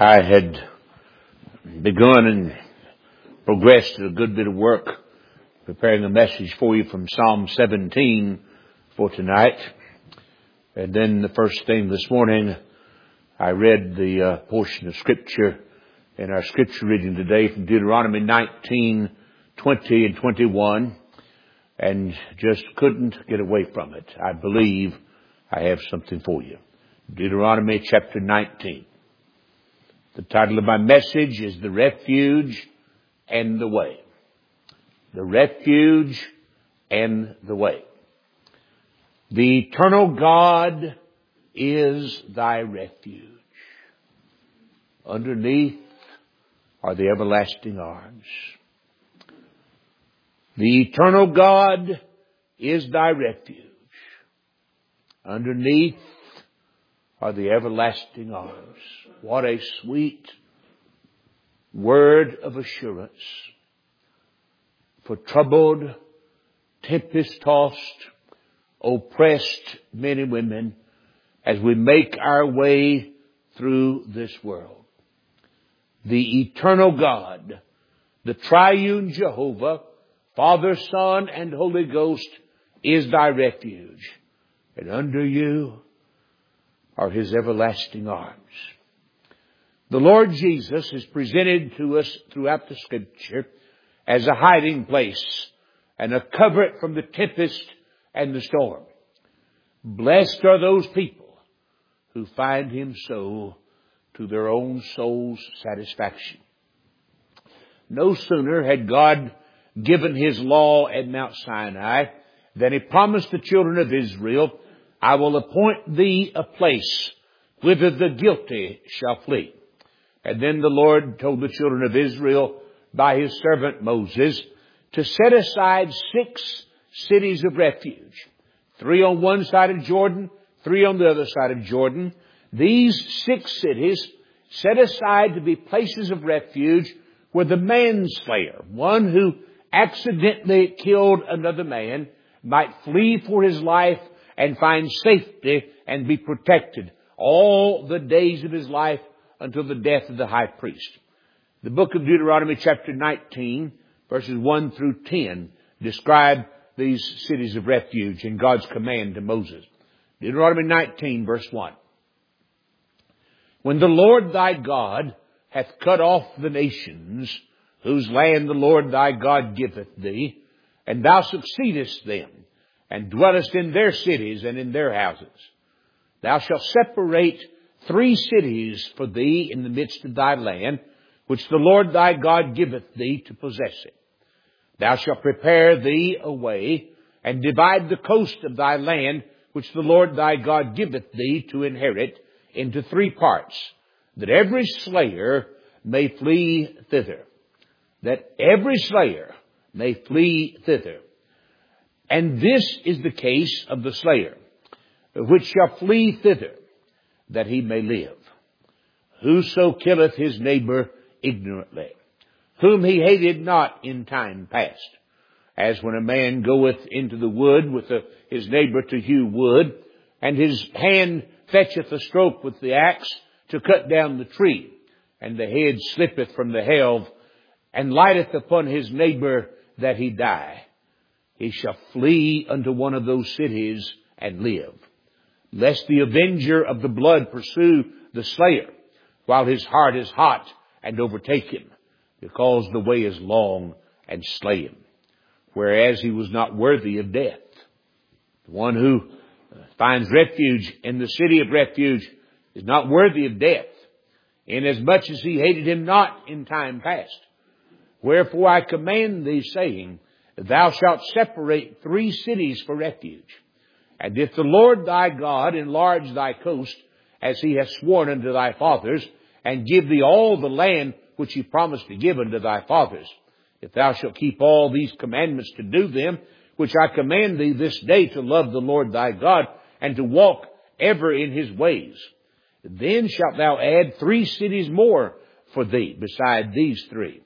I had begun and progressed a good bit of work preparing a message for you from Psalm 17 for tonight. And then the first thing this morning, I read the portion of Scripture in our Scripture reading today from Deuteronomy 19, 20 and 21, and just couldn't get away from it. I believe I have something for you. Deuteronomy chapter 19. The title of my message is The Refuge and the Way. The Refuge and the Way. The eternal God is thy refuge. Underneath are the everlasting arms. The eternal God is thy refuge. Underneath are the everlasting arms. What a sweet word of assurance for troubled, tempest-tossed, oppressed men and women as we make our way through this world. The eternal God, the triune Jehovah, Father, Son, and Holy Ghost is thy refuge, and under you are His everlasting arms. The Lord Jesus is presented to us throughout the Scripture as a hiding place and a covert from the tempest and the storm. Blessed are those people who find Him so to their own soul's satisfaction. No sooner had God given His law at Mount Sinai than He promised the children of Israel, I will appoint thee a place whither the guilty shall flee. And then the Lord told the children of Israel by His servant Moses to set aside 6 cities of refuge. 3 on one side of Jordan, 3 on the other side of Jordan. These 6 cities set aside to be places of refuge where the manslayer, one who accidentally killed another man, might flee for his life and find safety and be protected all the days of his life until the death of the high priest. The book of Deuteronomy chapter 19, verses 1 through 10, describe these cities of refuge in God's command to Moses. Deuteronomy 19, verse 1. When the Lord thy God hath cut off the nations, whose land the Lord thy God giveth thee, and thou succeedest them, and dwellest in their cities and in their houses, thou shalt separate 3 cities for thee in the midst of thy land, which the Lord thy God giveth thee to possess it. Thou shalt prepare thee a way, and divide the coast of thy land, which the Lord thy God giveth thee to inherit, into 3 parts, that every slayer may flee thither. That every slayer may flee thither. And this is the case of the slayer, which shall flee thither, that he may live. Whoso killeth his neighbor ignorantly, whom he hated not in time past, as when a man goeth into the wood with his neighbor to hew wood, and his hand fetcheth a stroke with the axe to cut down the tree, and the head slippeth from the helve, and lighteth upon his neighbor that he die. He shall flee unto one of those cities and live, lest the avenger of the blood pursue the slayer, while his heart is hot, and overtake him, because the way is long, and slay him, whereas he was not worthy of death. The one who finds refuge in the city of refuge is not worthy of death, inasmuch as he hated him not in time past. Wherefore I command thee, saying, thou shalt separate 3 cities for refuge. And if the Lord thy God enlarge thy coast, as He hath sworn unto thy fathers, and give thee all the land which He promised to give unto thy fathers, if thou shalt keep all these commandments to do them, which I command thee this day to love the Lord thy God, and to walk ever in His ways, then shalt thou add 3 cities more for thee beside these 3,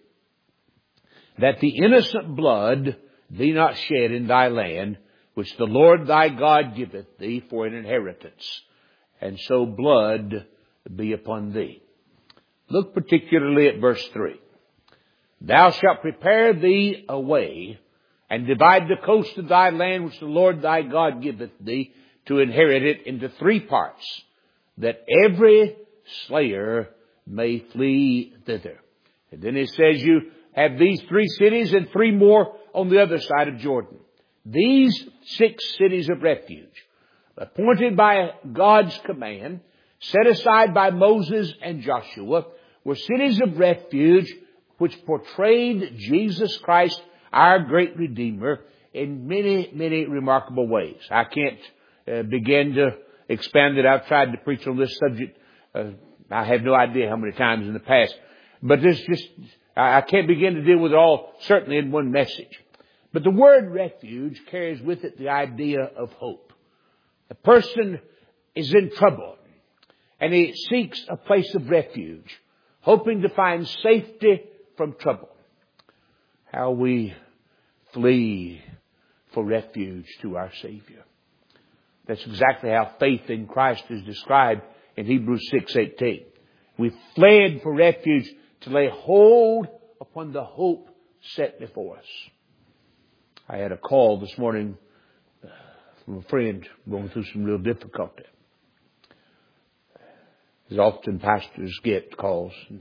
that the innocent blood be not shed in thy land, which the Lord thy God giveth thee for an inheritance, and so blood be upon thee. Look particularly at verse 3. Thou shalt prepare thee a way, and divide the coast of thy land which the Lord thy God giveth thee to inherit it into 3 parts, that every slayer may flee thither. And then it says you have these 3 cities and 3 more on the other side of Jordan. These 6 cities of refuge, appointed by God's command, set aside by Moses and Joshua, were cities of refuge which portrayed Jesus Christ, our great Redeemer, in many, many remarkable ways. I can't begin to expand it. I've tried to preach on this subject. I have no idea how many times in the past. But I can't begin to deal with it all, certainly in one message. But the word refuge carries with it the idea of hope. A person is in trouble, and he seeks a place of refuge, hoping to find safety from trouble. How we flee for refuge to our Savior. That's exactly how faith in Christ is described in Hebrews 6:18. We fled for refuge to lay hold upon the hope set before us. I had a call this morning from a friend going through some real difficulty. As often pastors get calls, and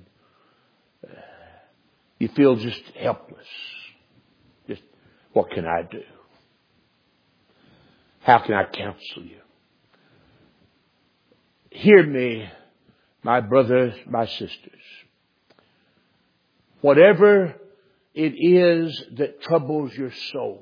you feel just helpless. Just, what can I do? How can I counsel you? Hear me, my brothers, my sisters. Whatever it is that troubles your soul,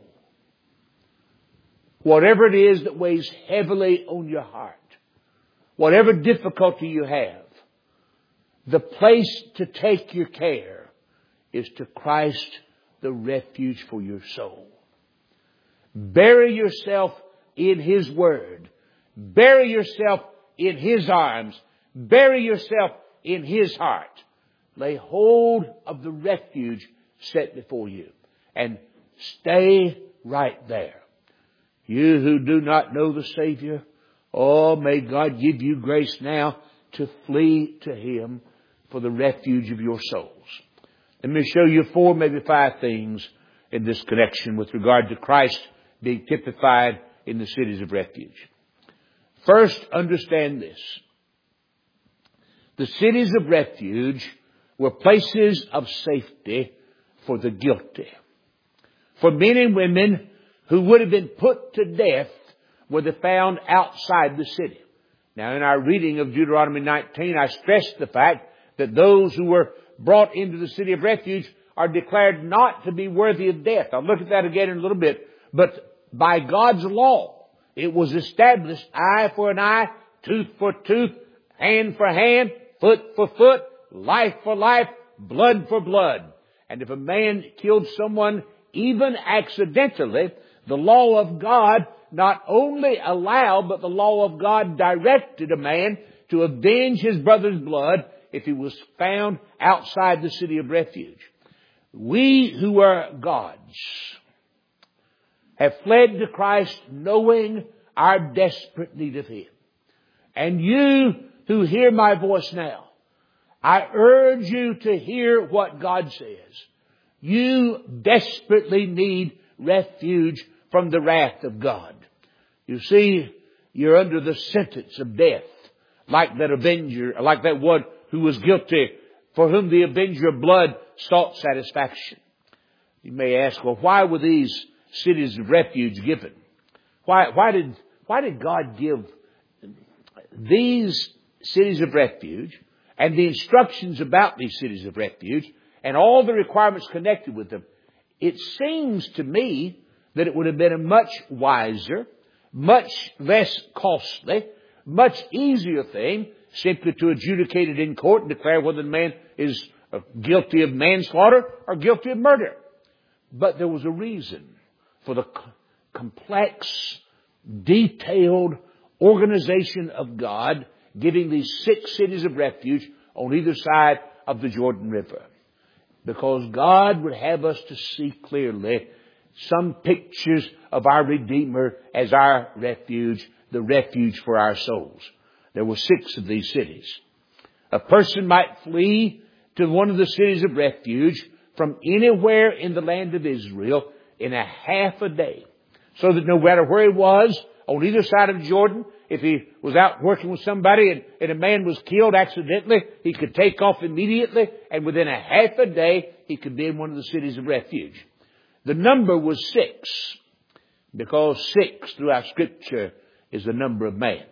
whatever it is that weighs heavily on your heart, whatever difficulty you have, the place to take your care is to Christ, the refuge for your soul. Bury yourself in His Word. Bury yourself in His arms. Bury yourself in His heart. Lay hold of the refuge set before you. And stay right there. You who do not know the Savior, oh, may God give you grace now to flee to Him for the refuge of your souls. Let me show you 4, maybe 5 things in this connection with regard to Christ being typified in the cities of refuge. First, understand this. The cities of refuge were places of safety for the guilty. For men and women who would have been put to death were they found outside the city. Now, in our reading of Deuteronomy 19, I stressed the fact that those who were brought into the city of refuge are declared not to be worthy of death. I'll look at that again in a little bit. But by God's law, it was established eye for an eye, tooth for tooth, hand for hand, foot for foot, life for life, blood for blood. And if a man killed someone even accidentally, the law of God not only allowed, but the law of God directed a man to avenge his brother's blood if he was found outside the city of refuge. We who are God's have fled to Christ knowing our desperate need of Him. And you who hear my voice now, I urge you to hear what God says. You desperately need refuge from the wrath of God. You see, you're under the sentence of death, like that avenger, like that one who was guilty, for whom the avenger of blood sought satisfaction. You may ask, well, why were these cities of refuge given? Why did God give these cities of refuge and the instructions about these cities of refuge and all the requirements connected with them? It seems to me that it would have been a much wiser, much less costly, much easier thing simply to adjudicate it in court and declare whether the man is guilty of manslaughter or guilty of murder. But there was a reason for the complex, detailed organization of God giving these 6 cities of refuge on either side of the Jordan River. Because God would have us to see clearly some pictures of our Redeemer as our refuge, the refuge for our souls. There were 6 of these cities. A person might flee to one of the cities of refuge from anywhere in the land of Israel in a half a day. So that no matter where he was, on either side of Jordan, if he was out working with somebody and a man was killed accidentally, he could take off immediately, and within a half a day, he could be in one of the cities of refuge. The number was 6, because 6 throughout Scripture is the number of man.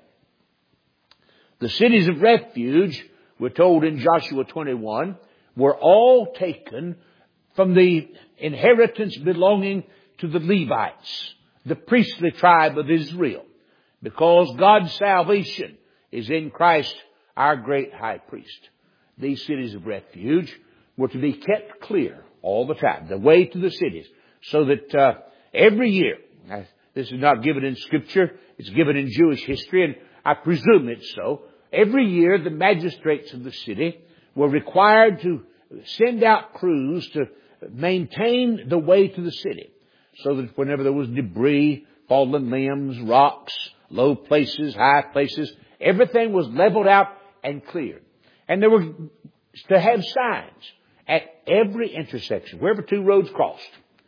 The cities of refuge, we're told in Joshua 21, were all taken from the inheritance belonging to the Levites, the priestly tribe of Israel, because God's salvation is in Christ, our great high priest. These cities of refuge were to be kept clear all the time, the way to the cities, so that every year, this is not given in Scripture, it's given in Jewish history, and I presume it's so, every year the magistrates of the city were required to send out crews to maintain the way to the city, so that whenever there was debris, fallen limbs, rocks, low places, high places, everything was leveled out and cleared. And there were to have signs at every intersection, wherever two roads crossed,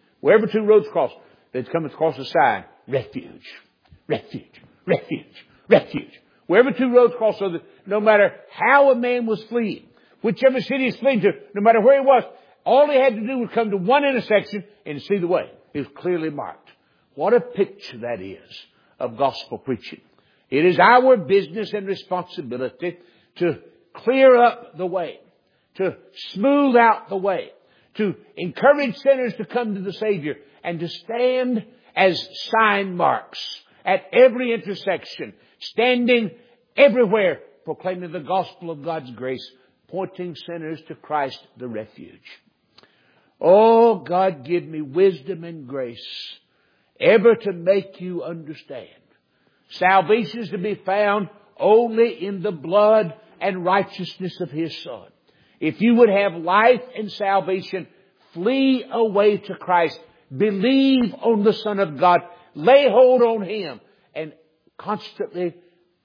they'd come across a sign, refuge, refuge, refuge, refuge. Wherever two roads crossed, so that no matter how a man was fleeing, whichever city he's fleeing to, no matter where he was, all he had to do was come to one intersection and see the way. It was clearly marked. What a picture that is of gospel preaching. It is our business and responsibility to clear up the way, to smooth out the way, to encourage sinners to come to the Savior, and to stand as sign marks at every intersection, standing everywhere, proclaiming the gospel of God's grace, pointing sinners to Christ the refuge. Oh, God, give me wisdom and grace ever to make you understand. Salvation is to be found only in the blood and righteousness of His Son. If you would have life and salvation, flee away to Christ. Believe on the Son of God. Lay hold on Him. And constantly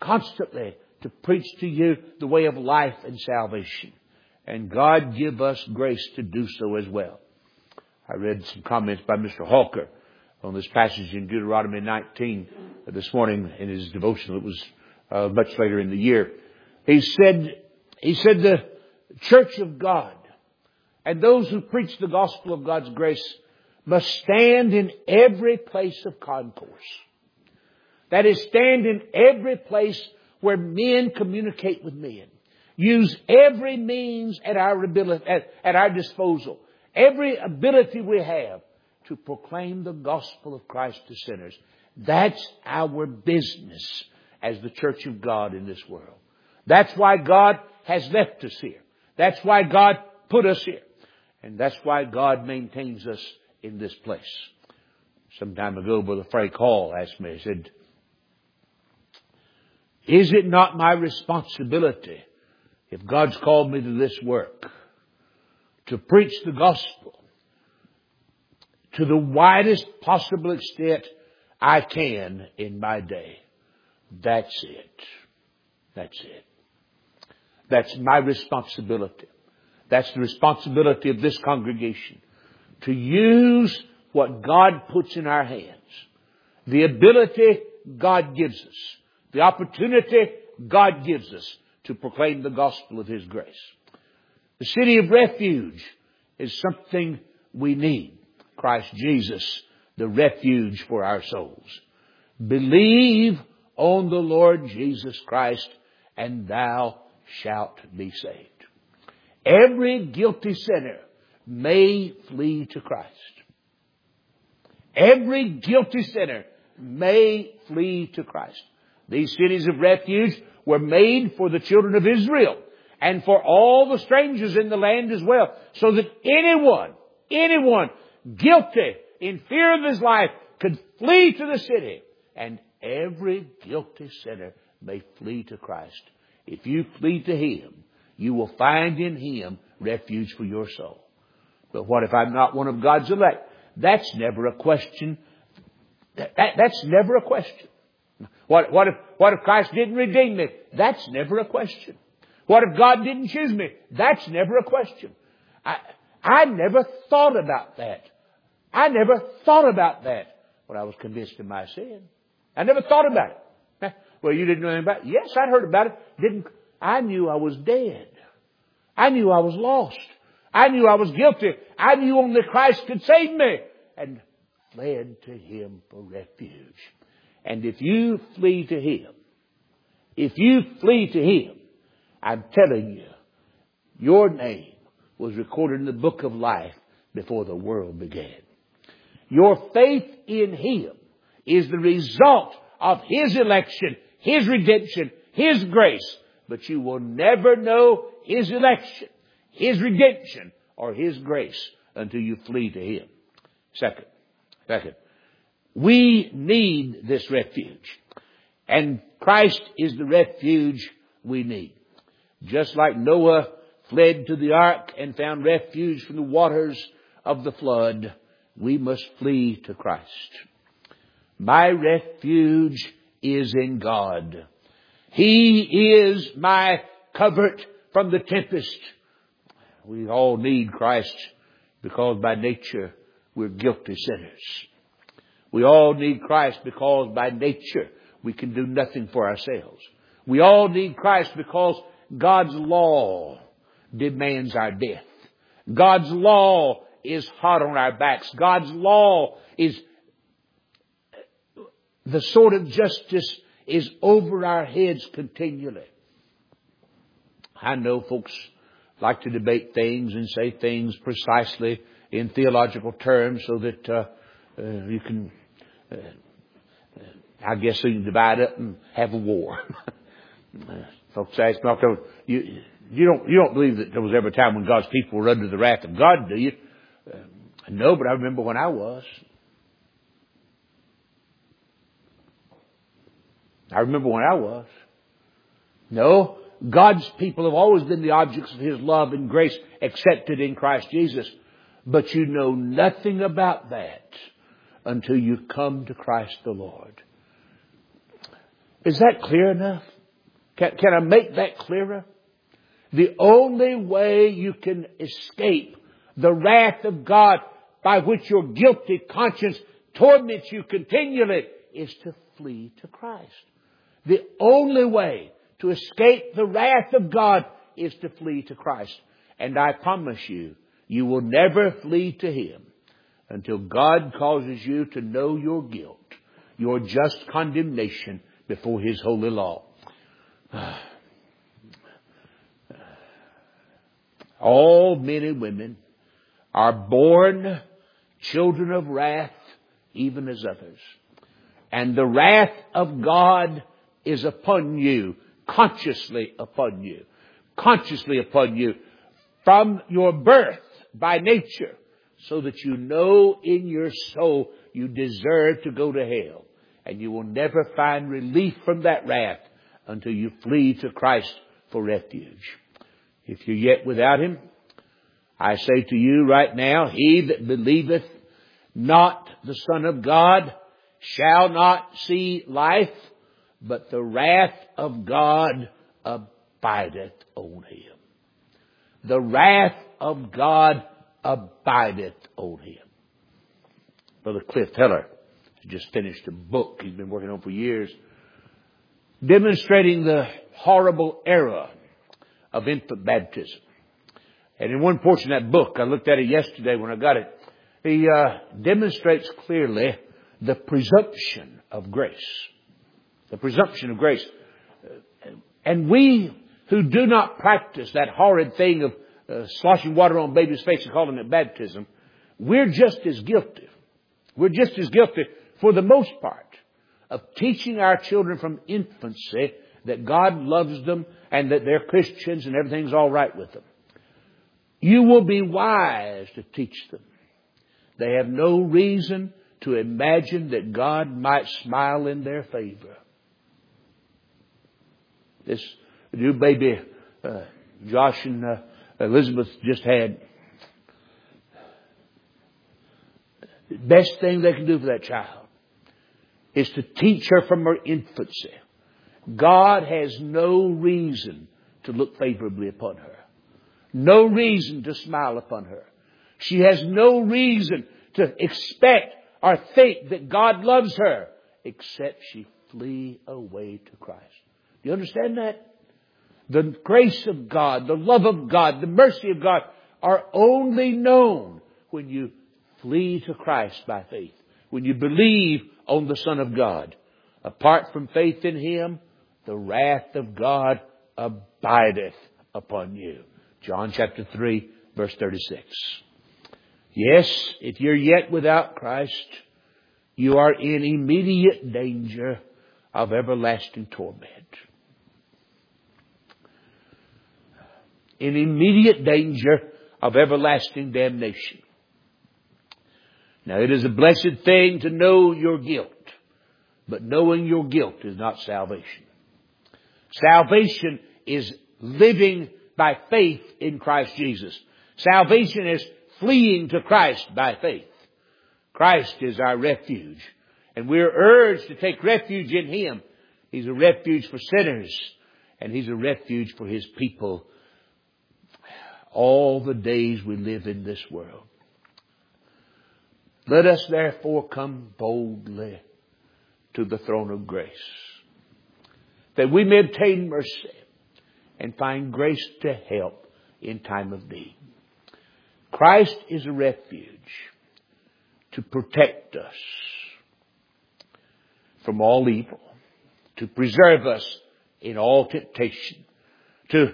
to preach to you the way of life and salvation. And God give us grace to do so as well. I read some comments by Mr. Hawker on this passage in Deuteronomy 19 this morning in his devotional. It was much later in the year. He said the church of God and those who preach the gospel of God's grace must stand in every place of concourse. That is, stand in every place where men communicate with men. Use every means at our disposal, every ability we have to proclaim the gospel of Christ to sinners. That's our business as the church of God in this world. That's why God has left us here. That's why God put us here. And that's why God maintains us in this place. Some time ago, Brother Frank Hall asked me, he said, is it not my responsibility, if God's called me to this work, to preach the gospel to the widest possible extent I can in my day? That's it. That's it. That's my responsibility. That's the responsibility of this congregation. To use what God puts in our hands. The ability God gives us. The opportunity God gives us to proclaim the gospel of His grace. The city of refuge is something we need. Christ Jesus, the refuge for our souls. Believe on the Lord Jesus Christ and thou shalt be saved. Every guilty sinner may flee to Christ. Every guilty sinner may flee to Christ. These cities of refuge were made for the children of Israel and for all the strangers in the land as well, so that anyone guilty in fear of his life could flee to the city, and every guilty sinner may flee to Christ. If you flee to Him, you will find in Him refuge for your soul. But what if I'm not one of God's elect? That's never a question. That's never a question. What if Christ didn't redeem me? That's never a question. What if God didn't choose me? That's never a question. I never thought about that. I never thought about that when I was convinced of my sin. I never thought about it. Well, you didn't know anything about it? Yes, I'd heard about it. I knew I was dead. I knew I was lost. I knew I was guilty. I knew only Christ could save me. And fled to Him for refuge. And if you flee to Him, I'm telling you, your name was recorded in the book of life before the world began. Your faith in Him is the result of His election, His redemption, His grace. But you will never know His election, His redemption, or His grace until you flee to Him. Second, we need this refuge. And Christ is the refuge we need. Just like Noah fled to the ark and found refuge from the waters of the flood, we must flee to Christ. My refuge is in God. He is my covert from the tempest. We all need Christ because by nature we're guilty sinners. We all need Christ because by nature we can do nothing for ourselves. We all need Christ because God's law demands our death. God's law is hot on our backs. God's law is the sword of justice is over our heads continually. I know folks like to debate things and say things precisely in theological terms so that you can, I guess, so you can divide up and have a war. Folks ask me, you don't believe that there was ever a time when God's people were under the wrath of God, do you? No, but I remember when I was. No, God's people have always been the objects of His love and grace accepted in Christ Jesus. But you know nothing about that until you come to Christ the Lord. Is that clear enough? Can I make that clearer? The only way you can escape the wrath of God by which your guilty conscience torments you continually is to flee to Christ. The only way to escape the wrath of God is to flee to Christ. And I promise you, you will never flee to Him until God causes you to know your guilt, your just condemnation before His holy law. All men and women are born children of wrath, even as others. And the wrath of God is upon you, consciously upon you from your birth by nature, so that you know in your soul you deserve to go to hell. And you will never find relief from that wrath until you flee to Christ for refuge. If you're yet without Him, I say to you right now, he that believeth not the Son of God shall not see life, but the wrath of God abideth on him. The wrath of God abideth on him. Brother Cliff Heller has just finished a book he's been working on for years, demonstrating the horrible error of infant baptism. And in one portion of that book, I looked at it yesterday when I got it, he demonstrates clearly the presumption of grace. The presumption of grace. And we who do not practice that horrid thing of sloshing water on baby's face and calling it baptism, we're just as guilty. We're just as guilty, for the most part, of teaching our children from infancy that God loves them and that they're Christians and everything's all right with them. You will be wise to teach them. They have no reason to imagine that God might smile in their favor. This new baby, Josh and Elizabeth just had, the best thing they can do for that child is to teach her from her infancy. God has no reason to look favorably upon her. No reason to smile upon her. She has no reason to expect or think that God loves her, except she flee away to Christ. Do you understand that? The grace of God, the love of God, the mercy of God are only known when you flee to Christ by faith. When you believe on the Son of God. Apart from faith in Him, the wrath of God abideth upon you. John chapter 3, verse 36. Yes, if you're yet without Christ, you are in immediate danger of everlasting torment. In immediate danger of everlasting damnation. Now, it is a blessed thing to know your guilt, but knowing your guilt is not salvation. Salvation is living by faith in Christ Jesus. Salvation is fleeing to Christ by faith. Christ is our refuge, and we're urged to take refuge in Him. He's a refuge for sinners, and He's a refuge for His people all the days we live in this world. Let us therefore come boldly to the throne of grace, that we may obtain mercy and find grace to help in time of need. Christ is a refuge to protect us from all evil, to preserve us in all temptation, to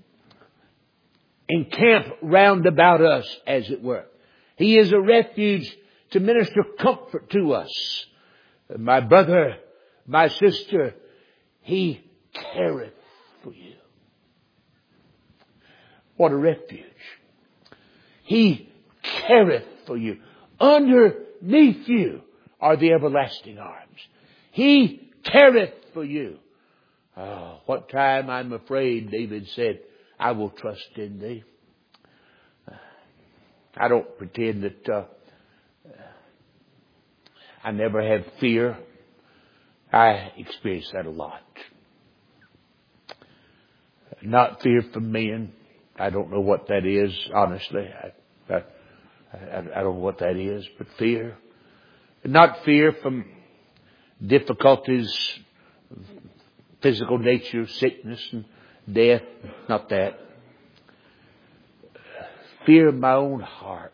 encamp round about us, as it were. He is a refuge to minister comfort to us. My brother, my sister, He careth for you. What a refuge. He careth for you. Underneath you are the everlasting arms. He careth for you. Oh, what time I'm afraid, David said, I will trust in Thee. I don't pretend that I never have fear. I experience that a lot. Not fear from men. I don't know what that is, honestly. I don't know what that is, but fear. Not fear from difficulties, physical nature, sickness and death. Not that. Fear of my own heart.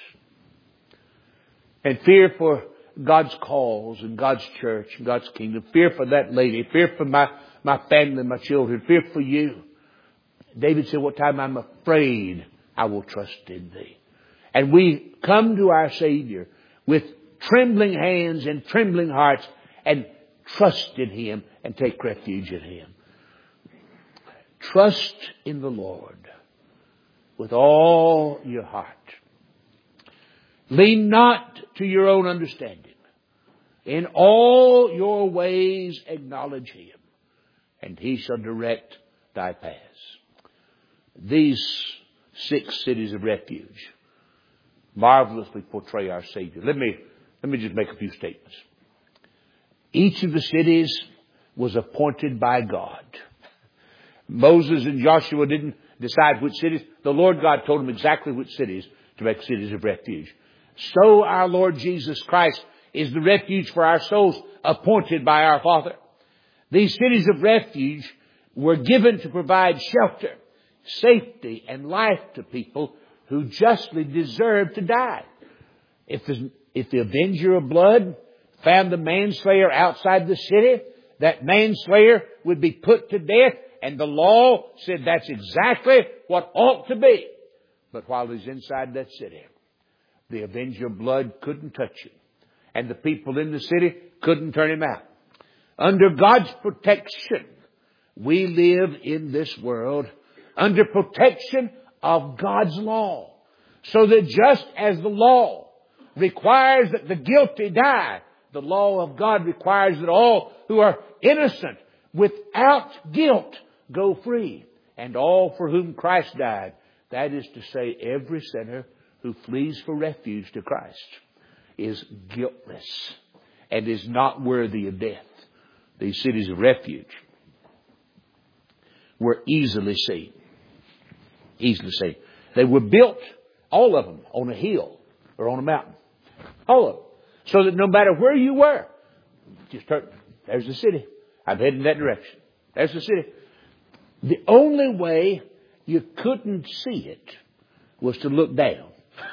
And fear for God's cause and God's church and God's kingdom. Fear for that lady. Fear for my family, my children. Fear for you. David said, what time I'm afraid, I will trust in Thee. And we come to our Savior with trembling hands and trembling hearts and trust in Him and take refuge in Him. Trust in the Lord with all your heart. Lean not to your own understanding. In all your ways acknowledge Him, and He shall direct thy paths. These 6 cities of refuge marvelously portray our Savior. Let me just make a few statements. Each of the cities was appointed by God. Moses and Joshua didn't decide which cities. The Lord God told them exactly which cities to make cities of refuge. So our Lord Jesus Christ is the refuge for our souls, appointed by our Father. These cities of refuge were given to provide shelter, safety, and life to people who justly deserve to die. If the avenger of blood found the manslayer outside the city, that manslayer would be put to death, and the law said that's exactly what ought to be. But while he's inside that city, the avenger of blood couldn't touch him, and the people in the city couldn't turn him out. Under God's protection, we live in this world under protection of God's law. So that just as the law requires that the guilty die, the law of God requires that all who are innocent, without guilt, go free. And all for whom Christ died, that is to say, every sinner who flees for refuge to Christ, is guiltless and is not worthy of death. These cities of refuge were easily seen. Easily seen. They were built, all of them, on a hill or on a mountain. All of them. So that no matter where you were, just turn, there's the city. I'm heading in that direction. There's the city. The only way you couldn't see it was to look down.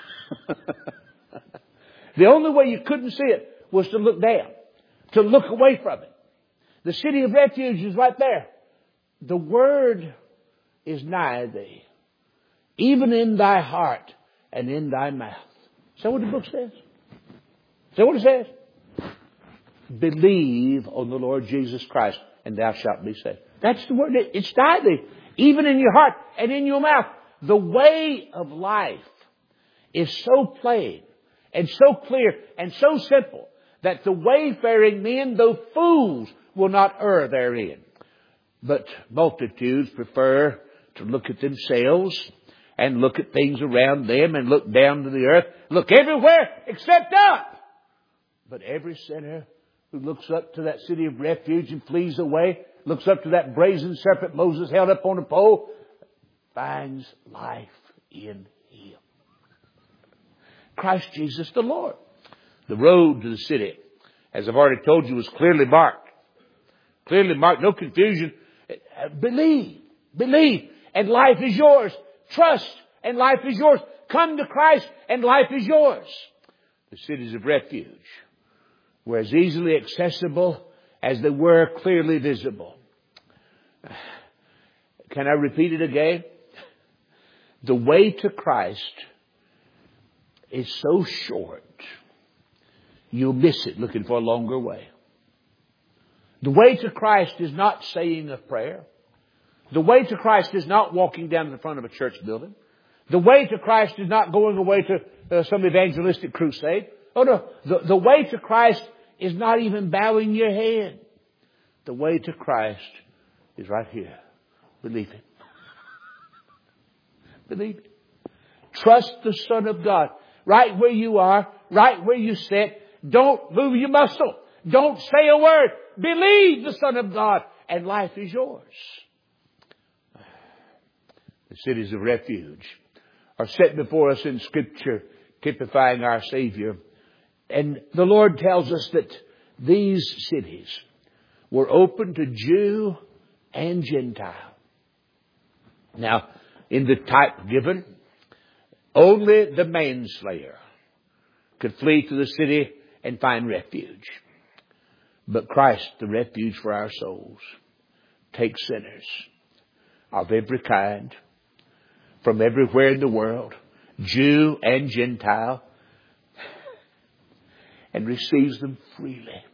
The only way you couldn't see it was to look down, to look away from it. The city of refuge is right there. The word is nigh thee, even in thy heart and in thy mouth. Is that what the book says? Is that what it says? Believe on the Lord Jesus Christ and thou shalt be saved. That's the word. It's nigh thee, even in your heart and in your mouth. The way of life is so plain and so clear and so simple that the wayfaring men, though fools, will not err therein. But multitudes prefer to look at themselves and look at things around them and look down to the earth. Look everywhere except up. But every sinner who looks up to that city of refuge and flees away, looks up to that brazen serpent Moses held up on a pole, finds life in Him. Christ Jesus the Lord. The road to the city, as I've already told you, was clearly marked. Clearly marked, no confusion. Believe, believe, and life is yours. Trust, and life is yours. Come to Christ, and life is yours. The cities of refuge were as easily accessible as they were clearly visible. Can I repeat it again? The way to Christ is so short, you'll miss it looking for a longer way. The way to Christ is not saying a prayer. The way to Christ is not walking down to the front of a church building. The way to Christ is not going away to some evangelistic crusade. Oh no, the way to Christ is not even bowing your head. The way to Christ is right here. Believe Him. Believe Him. Trust the Son of God. Right where you are, right where you sit. Don't move your muscle. Don't say a word. Believe the Son of God, and life is yours. The cities of refuge are set before us in Scripture, typifying our Savior. And the Lord tells us that these cities were open to Jew and Gentile. Now, in the type given, only the manslayer could flee to the city and find refuge. But Christ, the refuge for our souls, takes sinners of every kind, from everywhere in the world, Jew and Gentile, and receives them freely.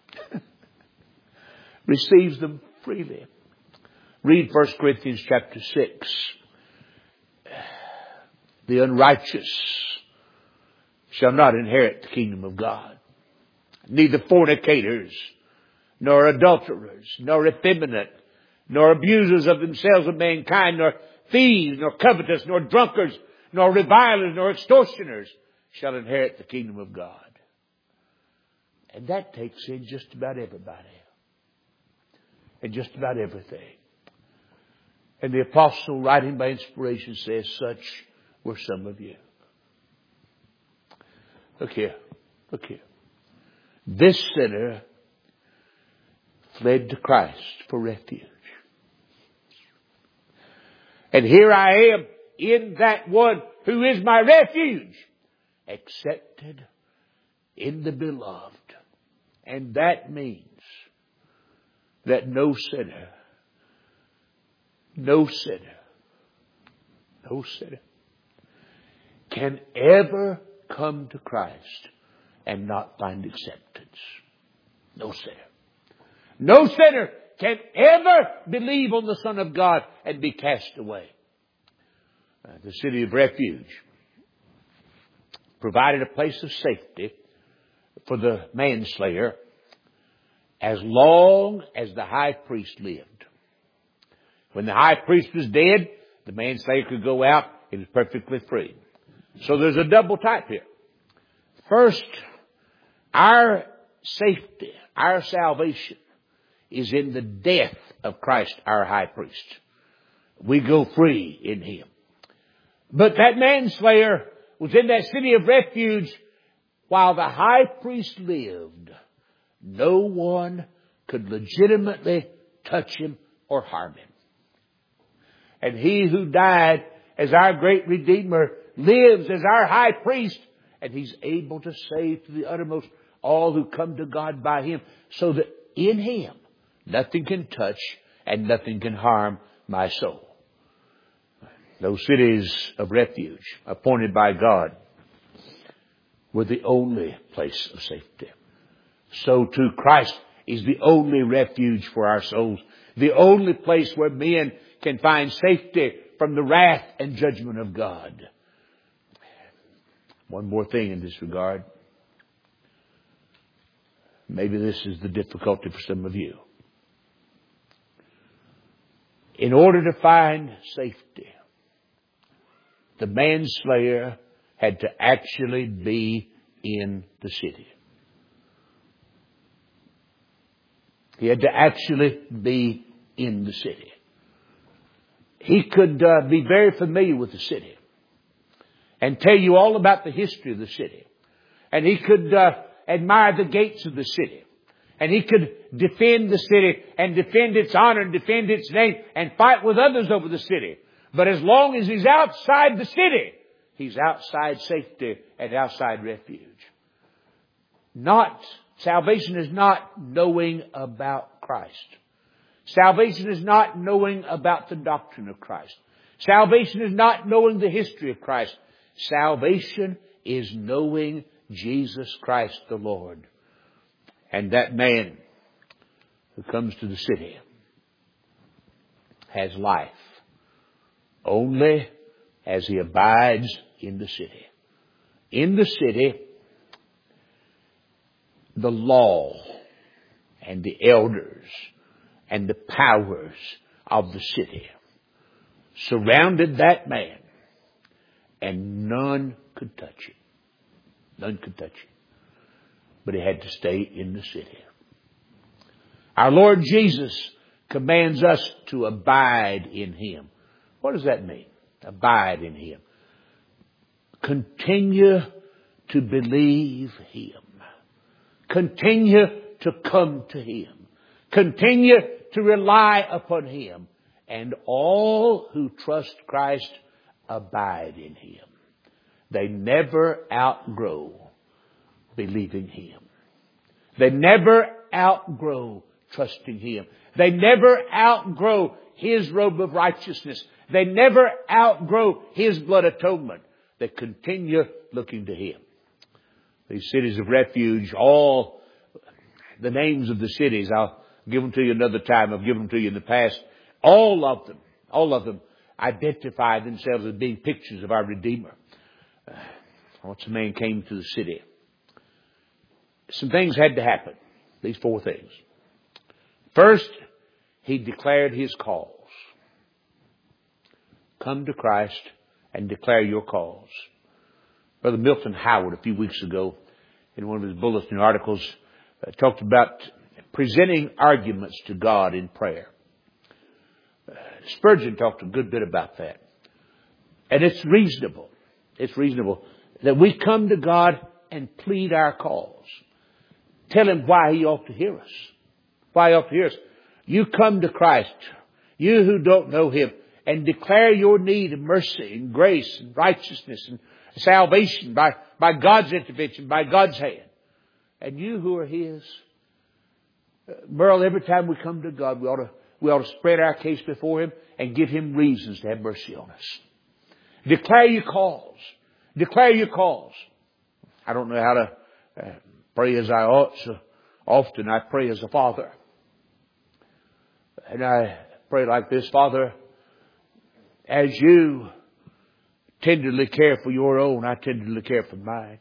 Receives them freely. Read 1 Corinthians chapter 6. The unrighteous shall not inherit the kingdom of God. Neither fornicators, nor adulterers, nor effeminate, nor abusers of themselves of mankind, nor thieves, nor covetous, nor drunkards, nor revilers, nor extortioners shall inherit the kingdom of God. And that takes in just about everybody. And just about everything. And the apostle, writing by inspiration, says, such were some of you. Look here. Look here. This sinner fled to Christ for refuge. And here I am in that one who is my refuge, accepted in the beloved. And that means that no sinner can ever come to Christ and not find acceptance. No sinner. No sinner can ever believe on the Son of God and be cast away. The city of refuge provided a place of safety for the manslayer as long as the high priest lived. When the high priest was dead, the manslayer could go out. He was perfectly free. So there's a double type here. First, our safety, our salvation is in the death of Christ, our high priest. we go free in Him. But that manslayer was in that city of refuge while the high priest lived. No one could legitimately touch him or harm him. And He who died as our great Redeemer lives as our high priest, and He's able to save to the uttermost all who come to God by Him, so that in Him nothing can touch and nothing can harm my soul. Those cities of refuge appointed by God were the only place of safety. So too Christ is the only refuge for our souls, the only place where men can find safety from the wrath and judgment of God. One more thing in this regard. Maybe this is the difficulty for some of you. In order to find safety, the manslayer had to actually be in the city. He had to actually be in the city. He could be very familiar with the city and tell you all about the history of the city. And he could admire the gates of the city. And he could defend the city and defend its honor and defend its name and fight with others over the city. But as long as he's outside the city, he's outside safety and outside refuge. Salvation is not knowing about Christ. Salvation is not knowing about the doctrine of Christ. Salvation is not knowing the history of Christ. Salvation is knowing Jesus Christ the Lord. And that man who comes to the city has life only as he abides in the city. In the city, the law and the elders and the powers of the city surrounded that man, and none could touch him. None could touch him. But he had to stay in the city. Our Lord Jesus commands us to abide in Him. What does that mean? Abide in Him. Continue to believe Him. Continue to come to Him. Continue to rely upon Him. And all who trust Christ abide in Him. They never outgrow believing Him. They never outgrow trusting Him. They never outgrow His robe of righteousness. They never outgrow His blood atonement. They continue looking to Him. These cities of refuge, all the names of the cities, I'll give them to you another time. I've given them to you in the past. All of them identify themselves as being pictures of our Redeemer. Once a man came to the city, some things had to happen. These 4 things. First, he declared his cause. Come to Christ and declare your cause. Brother Milton Howard, a few weeks ago, in one of his bulletin articles, talked about presenting arguments to God in prayer. Spurgeon talked a good bit about that. And it's reasonable. It's reasonable that we come to God and plead our cause. Tell Him why He ought to hear us. Why He ought to hear us. You come to Christ, you who don't know Him, and declare your need of mercy and grace and righteousness and salvation by God's intervention, by God's hand. And you who are His, Merle, every time we come to God, we ought to spread our case before Him and give Him reasons to have mercy on us. Declare your cause. Declare your cause. I don't know how to pray as I ought, so often I pray as a father. And I pray like this: Father, as you tenderly care for your own, I tenderly care for mine.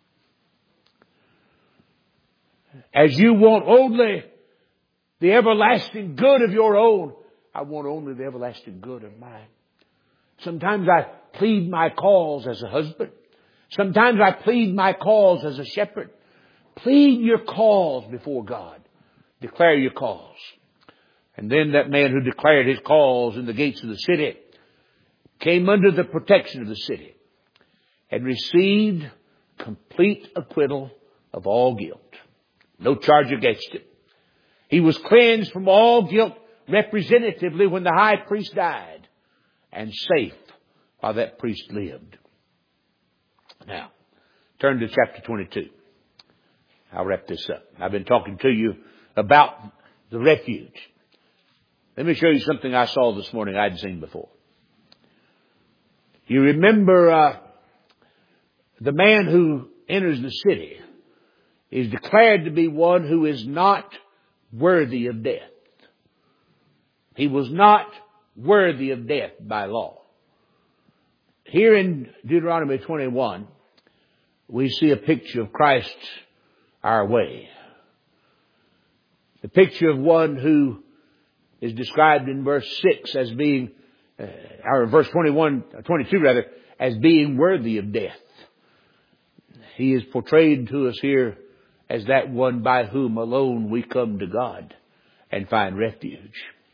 As you want only the everlasting good of your own, I want only the everlasting good of mine. Sometimes I plead my cause as a husband. Sometimes I plead my cause as a shepherd. Plead your cause before God. Declare your cause. And then that man who declared his cause in the gates of the city came under the protection of the city and received complete acquittal of all guilt. No charge against him. He was cleansed from all guilt representatively when the high priest died, and safe while that priest lived. Now, turn to chapter 22. I'll wrap this up. I've been talking to you about the refuge. Let me show you something I saw this morning I hadn't seen before. You remember the man who enters the city is declared to be one who is not worthy of death. He was not worthy of death by law. Here in Deuteronomy 21, we see a picture of Christ our way. The picture of one who is described in verse 6 as being, or verse 22 rather, as being worthy of death. He is portrayed to us here as that one by whom alone we come to God and find refuge.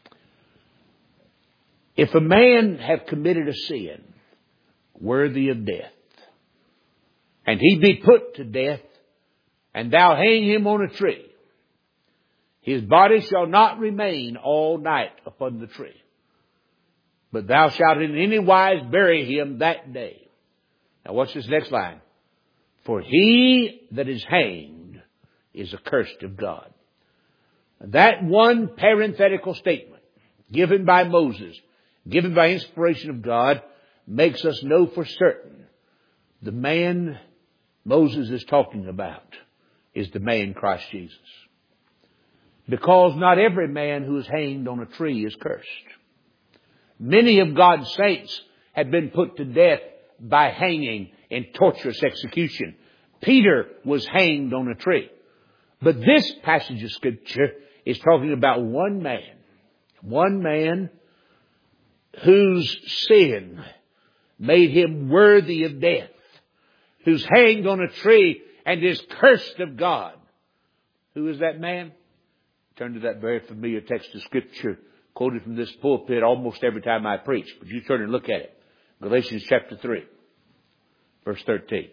If a man have committed a sin worthy of death, and he be put to death, and thou hang him on a tree, his body shall not remain all night upon the tree, but thou shalt in any wise bury him that day. Now watch this next line. For he that is hanged is accursed of God. That one parenthetical statement given by Moses, given by inspiration of God, makes us know for certain the man Moses is talking about is the man Christ Jesus. Because not every man who is hanged on a tree is cursed. Many of God's saints have been put to death by hanging in torturous execution. Peter was hanged on a tree. But this passage of Scripture is talking about one man whose sin made him worthy of death, who's hanged on a tree and is cursed of God. Who is that man? Turn to that very familiar text of Scripture quoted from this pulpit almost every time I preach. But you turn and look at it. Galatians chapter 3, verse 13.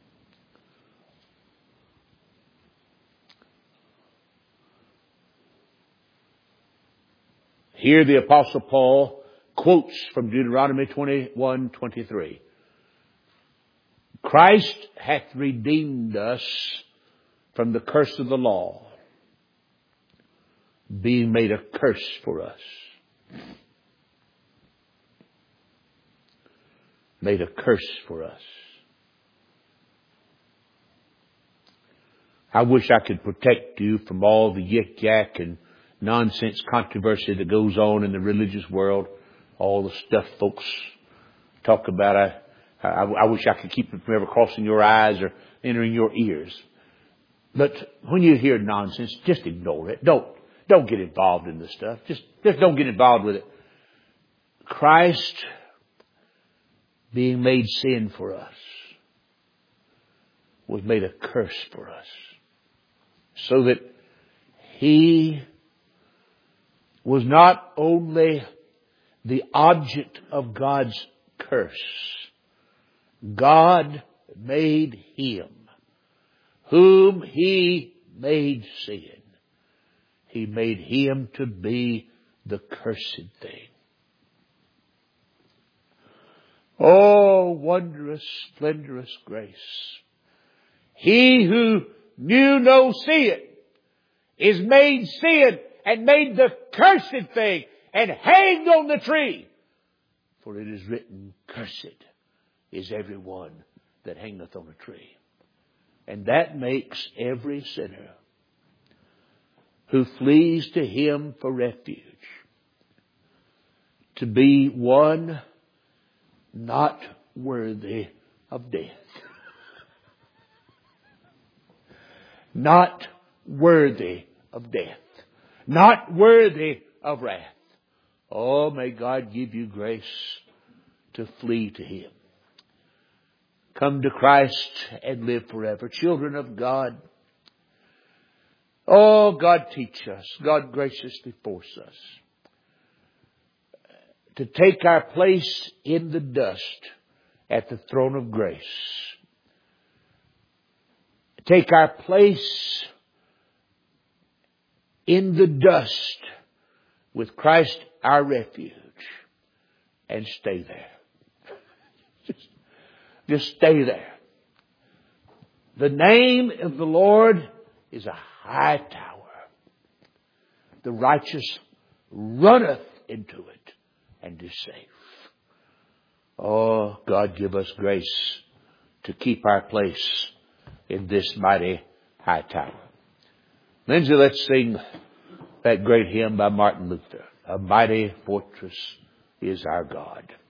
Here the Apostle Paul quotes from Deuteronomy 21:23. Christ hath redeemed us from the curse of the law, being made a curse for us. Made a curse for us. I wish I could protect you from all the yik-yak and nonsense controversy that goes on in the religious world. All the stuff folks talk about. I wish I could keep it from ever crossing your eyes or entering your ears. But when you hear nonsense, just ignore it. Don't get involved in this stuff. Just don't get involved with it. Christ being made sin for us was made a curse for us, so that He was not only the object of God's curse. God made Him, whom He made sin. He made Him to be the cursed thing. Oh, wondrous, splendorous grace. He who knew no sin is made sin and made the cursed thing and hanged on the tree. For it is written, cursed is every one that hangeth on a tree. And that makes every sinner who flees to Him for refuge to be one not worthy of death. Not worthy of death. Not worthy of wrath. Oh, may God give you grace to flee to Him. Come to Christ and live forever. Children of God, Oh, God teach us. God graciously force us to take our place in the dust at the throne of grace. Take our place in the dust with Christ our refuge and stay there. Just stay there. The name of the Lord is a high tower. The righteous runneth into it and is safe. Oh, God, give us grace to keep our place in this mighty high tower. Lindsay, let's sing that great hymn by Martin Luther. A mighty fortress is our God.